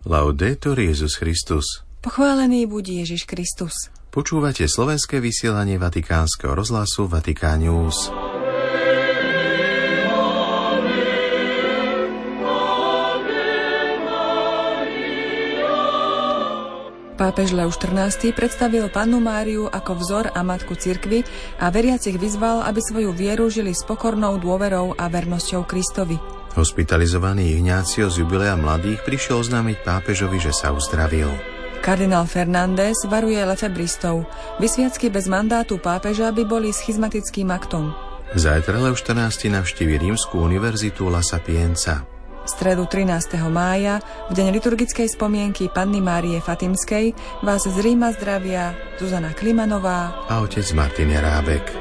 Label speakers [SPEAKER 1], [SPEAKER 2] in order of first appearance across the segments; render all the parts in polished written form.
[SPEAKER 1] Laudetur Jesus Christus.
[SPEAKER 2] Pochválený buď Ježiš Kristus.
[SPEAKER 1] Počúvate slovenské vysielanie Vatikánskeho rozhlasu Vatikán News.
[SPEAKER 2] Pápež Leus XIV predstavil Pannu Máriu ako vzor a matku cirkvi a veriacich vyzval, aby svoju vieru žili s pokornou dôverou a vernosťou Kristovi.
[SPEAKER 1] Hospitalizovaný Ignácio z jubilea mladých prišiel oznámiť pápežovi, že sa uzdravil.
[SPEAKER 2] Kardinál Fernández varuje lefebristov. Vysviacky bez mandátu pápeža by boli schizmatickým aktom.
[SPEAKER 1] Zajtra Leus XIV navštívi Rímsku univerzitu La Sapienza.
[SPEAKER 2] V stredu 13. mája, v deň liturgickej spomienky Panny Márie Fatimskej, vás z Ríma zdravia Zuzana Klimanová
[SPEAKER 1] a otec Martin Jerábek.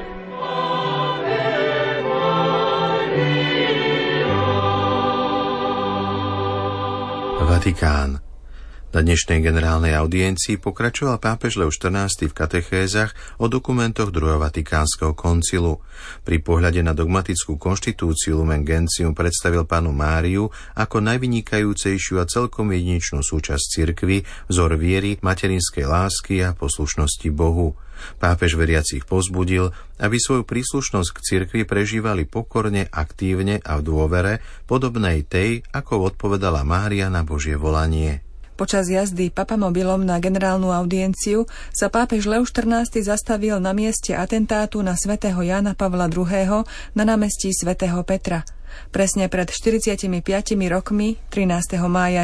[SPEAKER 1] Vatikán. Na dnešnej generálnej audiencii pokračoval pápež Leus XIV v katechézach o dokumentoch druhého Vatikánskeho koncilu. Pri pohľade na dogmatickú konštitúciu Lumen Gentium predstavil Pannu Máriu ako najvynikajúcejšiu a celkom jedinečnú súčasť cirkvi, vzor viery, materinskej lásky a poslušnosti Bohu. Pápež veriacich povzbudil, aby svoju príslušnosť k cirkvi prežívali pokorne, aktívne a v dôvere, podobnej tej, ako odpovedala Mária na Božie volanie.
[SPEAKER 2] Počas jazdy papamobilom na generálnu audienciu sa pápež Leus XIV zastavil na mieste atentátu na svätého Jána Pavla II. Na námestí svätého Petra. Presne pred 45 rokmi, 13. mája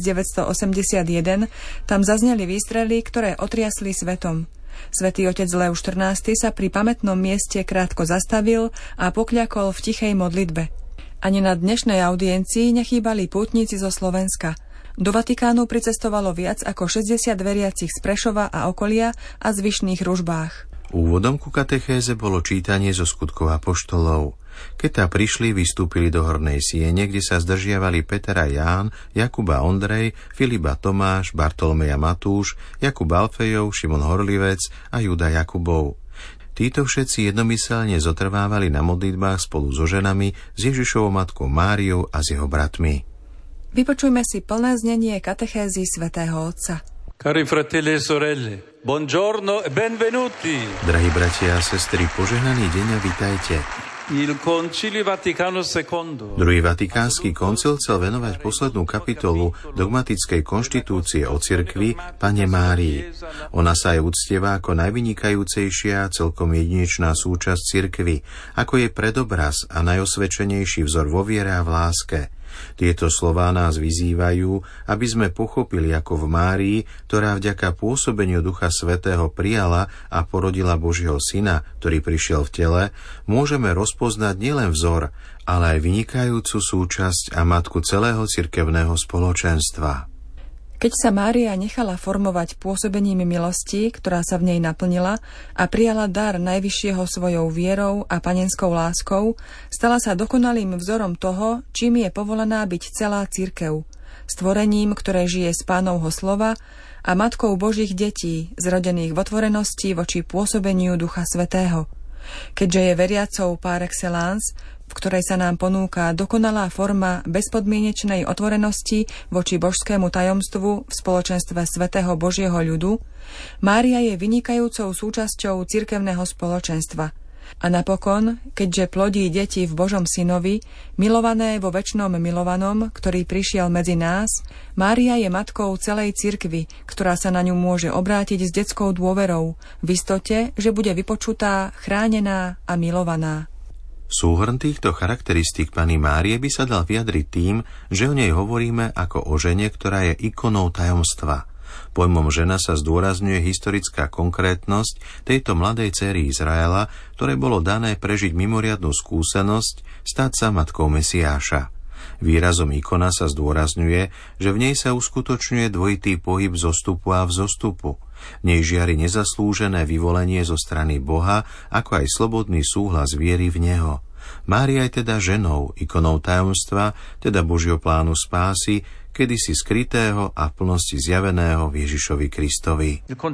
[SPEAKER 2] 1981, tam zazneli výstrely, ktoré otriasli svetom. Svätý otec Leus XIV sa pri pamätnom mieste krátko zastavil a pokľakol v tichej modlitbe. Ani na dnešnej audiencii nechýbali pútnici zo Slovenska. Do Vatikánu pricestovalo viac ako 60 veriacich z Prešova a okolia a zvyšných ružbách.
[SPEAKER 1] Úvodom ku katechéze bolo čítanie zo skutkov apoštolov. Keď tá prišli, vystúpili do hornej siene, kde sa zdržiavali Peter a Ján, Jakub a Ondrej, Filip a Tomáš, Bartolomej a Matúš, Jakub Alfejov, Šimon Horlivec a Júda Jakubov. Títo všetci jednomyselne zotrvávali na modlitbách spolu so ženami, s Ježišovou matkou Máriou a s jeho bratmi.
[SPEAKER 2] Vypočujme si plné znenie katechézy svätého Otca.
[SPEAKER 3] Cari fratelli e sorelle, buongiorno e benvenuti.
[SPEAKER 1] Drahí bratia a sestry, požehnaný deň a vitajte.
[SPEAKER 3] Il Concilio Vaticano II.
[SPEAKER 1] Druhý Vatikánsky koncil chcel venovať poslednú kapitolu dogmatickej konštitúcie o cirkvi Panne Márii. Ona sa aj uctieva ako najvynikajúcejšia a celkom jedinečná súčasť cirkvi, ako jej predobraz a najosvedčenejší vzor vo viere a v láske. Tieto slová nás vyzývajú, aby sme pochopili, ako v Márii, ktorá vďaka pôsobeniu Ducha Svätého prijala a porodila Božieho Syna, ktorý prišiel v tele, môžeme rozpoznať nielen vzor, ale aj vynikajúcu súčasť a matku celého cirkevného spoločenstva.
[SPEAKER 2] Keď sa Mária nechala formovať pôsobením milosti, ktorá sa v nej naplnila, a prijala dar najvyššieho svojou vierou a panenskou láskou, stala sa dokonalým vzorom toho, čím je povolaná byť celá cirkev, stvorením, ktoré žije z Pánovho slova a matkou Božích detí, zrodených v otvorenosti voči pôsobeniu Ducha Svätého. Keďže je veriacou par excellence, v ktorej sa nám ponúka dokonalá forma bezpodmienečnej otvorenosti voči božskému tajomstvu v spoločenstve svätého Božieho ľudu, Mária je vynikajúcou súčasťou cirkevného spoločenstva. A napokon, keďže plodí deti v Božom synovi, milované vo večnom milovanom, ktorý prišiel medzi nás, Mária je matkou celej cirkvi, ktorá sa na ňu môže obrátiť s detskou dôverou, v istote, že bude vypočutá, chránená a milovaná.
[SPEAKER 1] Súhrn týchto charakteristík Panny Márie by sa dal vyjadriť tým, že o nej hovoríme ako o žene, ktorá je ikonou tajomstva. Pojmom žena sa zdôrazňuje historická konkrétnosť tejto mladej dcéry Izraela, ktoré bolo dané prežiť mimoriadnu skúsenosť, stať sa matkou Mesiáša. Výrazom ikona sa zdôrazňuje, že v nej sa uskutočňuje dvojitý pohyb zostupu a vzostupu. V nej žiari nezaslúžené vyvolenie zo strany Boha, ako aj slobodný súhlas viery v Neho. Mária je teda ženou, ikonou tajomstva, teda Božieho plánu spásy, kedysi skrytého a v plnosti zjaveného v Ježišovi Kristovi.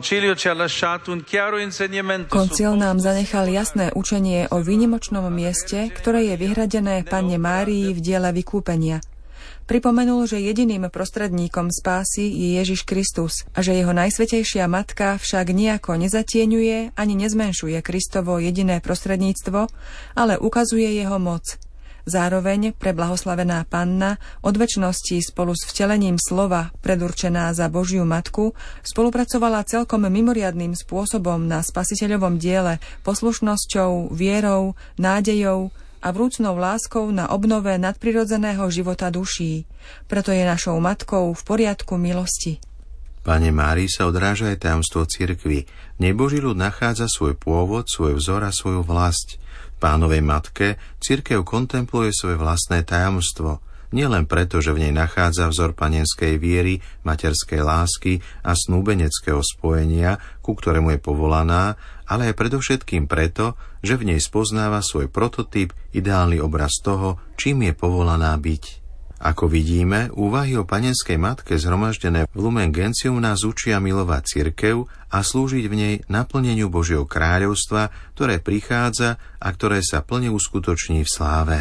[SPEAKER 2] Koncil nám zanechal jasné učenie o výnimočnom mieste, ktoré je vyhradené Panne Márii v diele vykúpenia. Pripomenul, že jediným prostredníkom spásy je Ježiš Kristus a že jeho najsvätejšia matka však nijako nezatieňuje ani nezmenšuje Kristovo jediné prostredníctvo, ale ukazuje jeho moc. Zároveň preblahoslavená Panna od večnosti spolu s vtelením slova predurčená za Božiu matku spolupracovala celkom mimoriadnym spôsobom na spasiteľovom diele poslušnosťou, vierou, nádejou a vrúcnou láskou na obnove nadprirodzeného života duší. Preto je našou matkou v poriadku milosti.
[SPEAKER 1] Pane Márii sa odráža aj tajomstvo cirkvi. V nej Boží ľud nachádza svoj pôvod, svoj vzor a svoju vlast. Pánovej matke cirkev kontempluje svoje vlastné tajomstvo, nielen preto, že v nej nachádza vzor panenskej viery, materskej lásky a snúbeneckého spojenia, ku ktorému je povolaná, ale aj predovšetkým preto, že v nej spoznáva svoj prototyp, ideálny obraz toho, čím je povolaná byť. Ako vidíme, úvahy o panenskej matke zhromaždené v Lumen Gentium nás učia milovať cirkev a slúžiť v nej naplneniu Božieho kráľovstva, ktoré prichádza a ktoré sa plne uskutoční v sláve.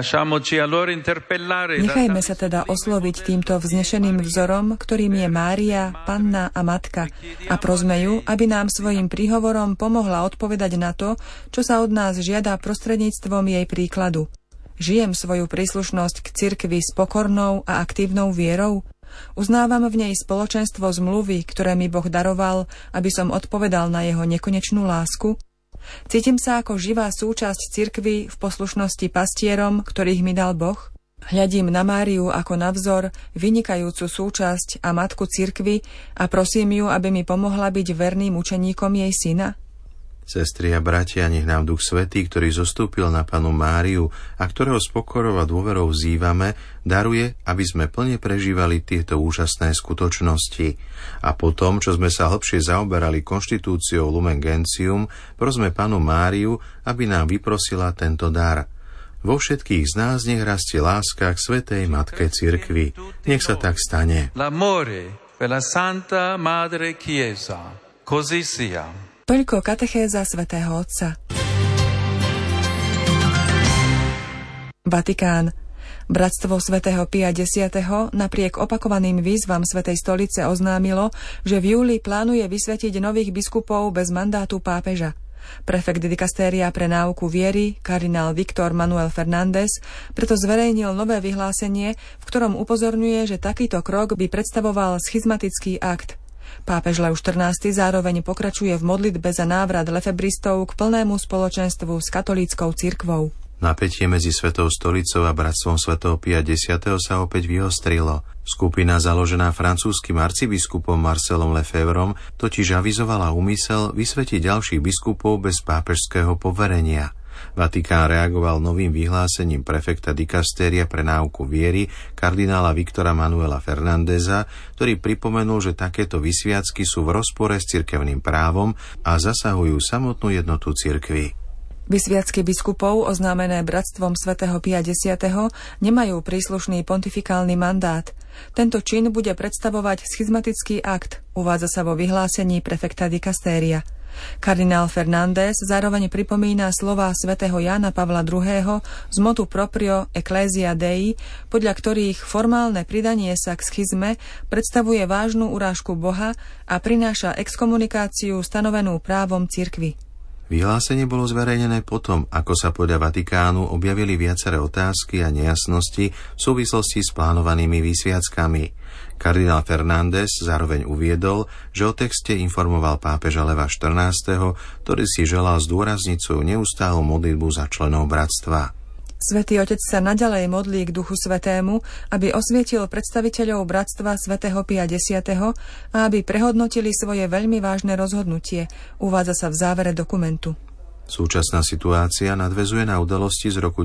[SPEAKER 2] Nechajme sa teda osloviť týmto vznešeným vzorom, ktorým je Mária, Panna a Matka, a prosme ju, aby nám svojim príhovorom pomohla odpovedať na to, čo sa od nás žiada prostredníctvom jej príkladu. Žijem svoju príslušnosť k cirkvi s pokornou a aktívnou vierou? Uznávam v nej spoločenstvo zmluvy, ktoré mi Boh daroval, aby som odpovedal na jeho nekonečnú lásku? Cítim sa ako živá súčasť cirkvi v poslušnosti pastierom, ktorých mi dal Boh? Hľadím na Máriu ako na vzor, vynikajúcu súčasť a matku cirkvi a prosím ju, aby mi pomohla byť verným učeníkom jej syna?
[SPEAKER 1] Sestri a bratia, nech nám Duch Svätý, ktorý zostúpil na Pannu Máriu a ktorého s pokorou a dôverou vzývame, daruje, aby sme plne prežívali tieto úžasné skutočnosti. A potom, čo sme sa hlbšie zaoberali konštitúciou Lumen Gentium, prosme Pannu Máriu, aby nám vyprosila tento dar. Vo všetkých z nás nech rastie láska k Svätej Matke Cirkvi. Nech sa tak stane.
[SPEAKER 3] L'amore per la Santa Madre Chiesa. Così sia.
[SPEAKER 2] Toľko katechéza svätého Otca. Vatikán. Bratstvo svätého Pia X. napriek opakovaným výzvam Svätej stolice oznámilo, že v júli plánuje vysvetiť nových biskupov bez mandátu pápeža. Prefekt dikastéria pre náuku viery, kardinál Víctor Manuel Fernández, preto zverejnil nové vyhlásenie, v ktorom upozorňuje, že takýto krok by predstavoval schizmatický akt. Pápež Lev XIV zároveň pokračuje v modlitbe za návrat lefebristov k plnému spoločenstvu s katolíckou cirkvou.
[SPEAKER 1] Napätie medzi Svetou stolicou a bratstvom svätého Pia X. sa opäť vyostrilo. Skupina založená francúzskym arcibiskupom Marcelom Lefebvrom totiž avizovala úmysel vysvetiť ďalších biskupov bez pápežského poverenia. Vatikán reagoval novým vyhlásením prefekta dikastéria pre náuku viery kardinála Víctora Manuela Fernándeza, ktorý pripomenul, že takéto vysviacky sú v rozpore s cirkevným právom a zasahujú samotnú jednotu cirkvi.
[SPEAKER 2] Vysviacky biskupov, oznámené bratstvom svätého Pia X, nemajú príslušný pontifikálny mandát. Tento čin bude predstavovať schizmatický akt, uvádza sa vo vyhlásení prefekta dikastéria. Kardinál Fernández zároveň pripomína slová svätého Jána Pavla II. Z motu proprio Ecclesia Dei, podľa ktorých formálne pridanie sa k schizme predstavuje vážnu urážku Boha a prináša exkomunikáciu stanovenú právom cirkvi.
[SPEAKER 1] Vyhlásenie bolo zverejnené potom, ako sa podľa Vatikánu objavili viaceré otázky a nejasnosti v súvislosti s plánovanými vysviackami. Kardinál Fernández zároveň uviedol, že o texte informoval pápeža Leva XIV., ktorý si želal zdôrazniť svoju neustálu modlitbu za členov bratstva.
[SPEAKER 2] Svätý Otec sa naďalej modlí k Duchu Svätému, aby osvietil predstaviteľov bratstva svätého Pia X a aby prehodnotili svoje veľmi vážne rozhodnutie, uvádza sa v závere dokumentu.
[SPEAKER 1] Súčasná situácia nadväzuje na udalosti z roku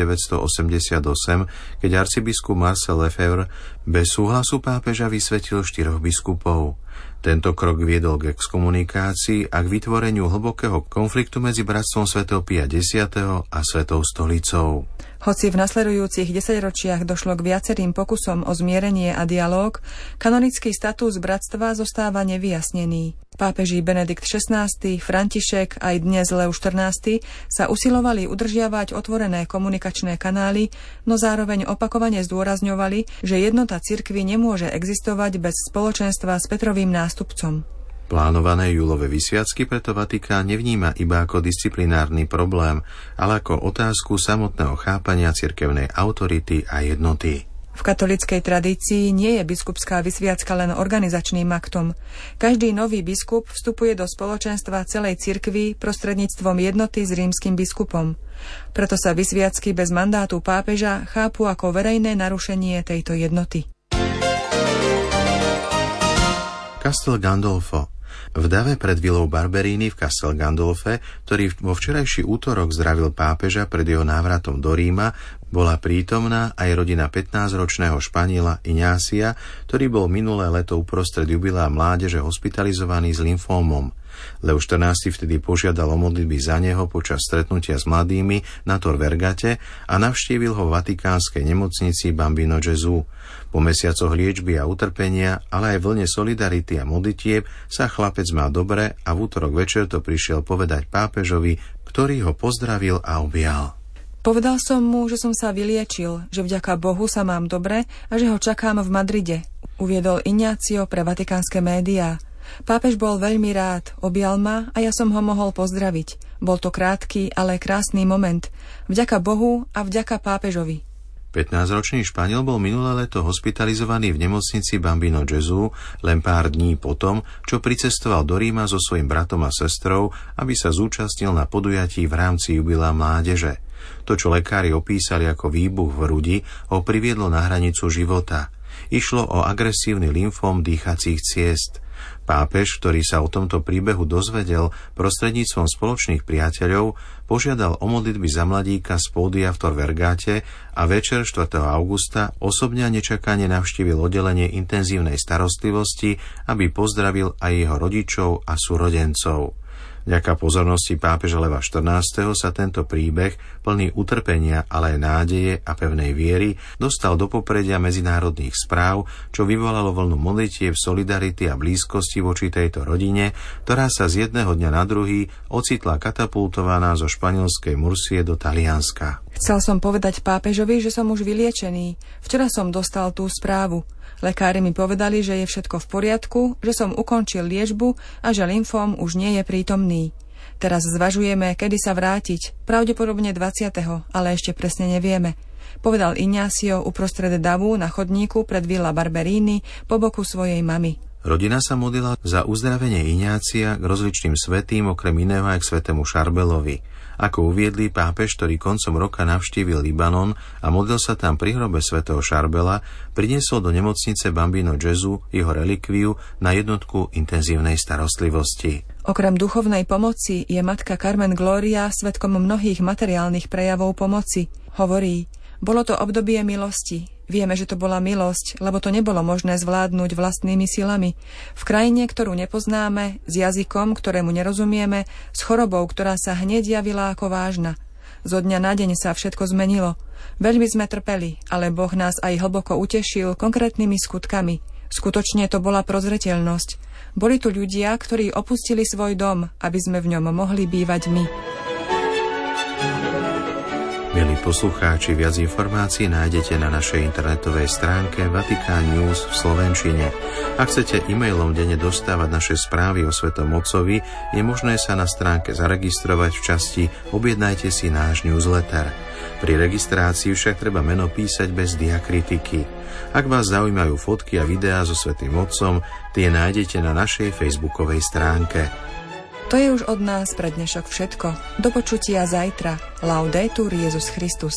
[SPEAKER 1] 1988, keď arcibiskup Marcel Lefebvre bez súhlasu pápeža vysvetil 4 biskupov. Tento krok viedol k exkomunikácii a k vytvoreniu hlbokého konfliktu medzi bratstvom svätého Pia X a Svetou stolicou.
[SPEAKER 2] Hoci v nasledujúcich 10-ročiach došlo k viacerým pokusom o zmierenie a dialóg, kanonický status bratstva zostáva nevyjasnený. Pápeži Benedikt XVI, František aj dnes Leo XIV sa usilovali udržiavať otvorené komunikačné kanály, no zároveň opakovane zdôrazňovali, že jednota cirkvi nemôže existovať bez spoločenstva s Petrovým nástupcom.
[SPEAKER 1] Plánované júlové vysviacky preto Vatikán nevníma iba ako disciplinárny problém, ale ako otázku samotného chápania cirkevnej autority a jednoty.
[SPEAKER 2] V katolíckej tradícii nie je biskupská vysviacka len organizačným aktom. Každý nový biskup vstupuje do spoločenstva celej cirkvi prostredníctvom jednoty s rímskym biskupom. Preto sa vysviacky bez mandátu pápeža chápu ako verejné narušenie tejto jednoty.
[SPEAKER 1] Castel Gandolfo. V dave pred vilou Barberini v Castel Gandolfe, ktorý vo včerajší útorok zdravil pápeža pred jeho návratom do Ríma, bola prítomná aj rodina 15-ročného Španiela Ignácia, ktorý bol minulé leto uprostred jubilea mládeže hospitalizovaný s lymfómom. Leo XIV vtedy požiadal o modlitby za neho počas stretnutia s mladými na Tor Vergate a navštívil ho v vatikánskej nemocnici Bambino Gesù. Po mesiacoch liečby a utrpenia, ale aj vlne solidarity a modlitieb sa chlapec má dobre a v útorok večer to prišiel povedať pápežovi, ktorý ho pozdravil a objal.
[SPEAKER 2] Povedal som mu, že som sa vyliečil, že vďaka Bohu sa mám dobre a že ho čakám v Madride, uviedol Ignácio pre vatikánske médiá. Pápež bol veľmi rád, objal ma a ja som ho mohol pozdraviť. Bol to krátky, ale krásny moment. Vďaka Bohu a vďaka pápežovi.
[SPEAKER 1] 15-ročný Španiel bol minulé leto hospitalizovaný v nemocnici Bambino Gesù len pár dní potom, čo pricestoval do Ríma so svojím bratom a sestrou, aby sa zúčastnil na podujatí v rámci jubilea mládeže. To, čo lekári opísali ako výbuch v hrudi, ho priviedlo na hranicu života. Išlo o agresívny lymfóm dýchacích ciest. Pápež, ktorý sa o tomto príbehu dozvedel prostredníctvom spoločných priateľov, požiadal o modlitby za mladíka z pódia v Tor Vergate a večer 4. augusta osobne a nečakane navštívil oddelenie intenzívnej starostlivosti, aby pozdravil aj jeho rodičov a súrodencov. Vďaka pozornosti pápeža Leva XIV sa tento príbeh, plný utrpenia, ale aj nádeje a pevnej viery, dostal do popredia medzinárodných správ, čo vyvolalo vlnu modlitieb, solidarity a blízkosti voči tejto rodine, ktorá sa z jedného dňa na druhý ocitla katapultovaná zo španielskej Mursie do Talianska.
[SPEAKER 2] Chcel som povedať pápežovi, že som už vyliečený. Včera som dostal tú správu. Lekári mi povedali, že je všetko v poriadku, že som ukončil liečbu a že lymfóm už nie je prítomný. Teraz zvažujeme, kedy sa vrátiť, pravdepodobne 20., ale ešte presne nevieme, povedal Ignácio uprostred davu na chodníku pred Villa Barberini po boku svojej mamy.
[SPEAKER 1] Rodina sa modlila za uzdravenie Ignácia k rozličným svätým, okrem iného aj k svätému Šarbelovi. Ako uviedli, pápež, ktorý koncom roka navštívil Libanon a modlil sa tam pri hrobe svätého Šarbela, priniesol do nemocnice Bambino Gesù jeho relikviu na jednotku intenzívnej starostlivosti.
[SPEAKER 2] Okrem duchovnej pomoci je matka Carmen Gloria svedkom mnohých materiálnych prejavov pomoci. Hovorí: bolo to obdobie milosti. Vieme, že to bola milosť, lebo to nebolo možné zvládnuť vlastnými silami. V krajine, ktorú nepoznáme, s jazykom, ktorému nerozumieme, s chorobou, ktorá sa hneď javila ako vážna. Zo dňa na deň sa všetko zmenilo. Veľmi sme trpeli, ale Boh nás aj hlboko utešil konkrétnymi skutkami. Skutočne to bola prozreteľnosť. Boli tu ľudia, ktorí opustili svoj dom, aby sme v ňom mohli bývať my.
[SPEAKER 1] Milí poslucháči, viac informácií nájdete na našej internetovej stránke Vatikán News v slovenčine. Ak chcete e-mailom denne dostávať naše správy o Svetom Otcovi, je možné sa na stránke zaregistrovať v časti Objednajte si náš newsletter. Pri registrácii však treba meno písať bez diakritiky. Ak vás zaujímajú fotky a videá so Svätým Otcom, tie nájdete na našej facebookovej stránke.
[SPEAKER 2] To je už od nás pre dnešok všetko. Do počutia zajtra. Laudetur Jesus Christus.